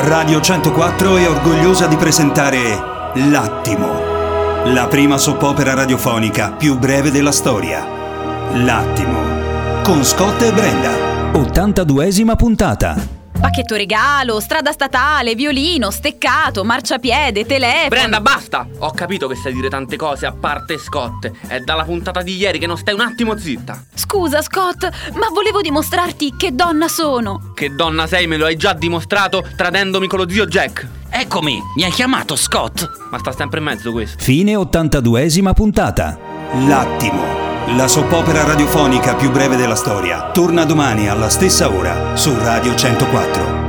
Radio 104 è orgogliosa di presentare L'Attimo, la prima soap opera radiofonica più breve della storia. L'Attimo, con Scott e Brenda. 82esima puntata. Pacchetto regalo, strada statale, violino, steccato, marciapiede, telefono. Brenda, basta! Ho capito che sai dire tante cose a parte Scott. È dalla puntata di ieri che non stai un attimo zitta. Scusa Scott, ma volevo dimostrarti che donna sono. Che donna sei, me lo hai già dimostrato tradendomi con lo zio Jack. Eccomi, mi hai chiamato Scott. Ma sta sempre in mezzo questo. Fine 82esima puntata. L'Attimo, la soap opera radiofonica più breve della storia, torna domani alla stessa ora su Radio 104.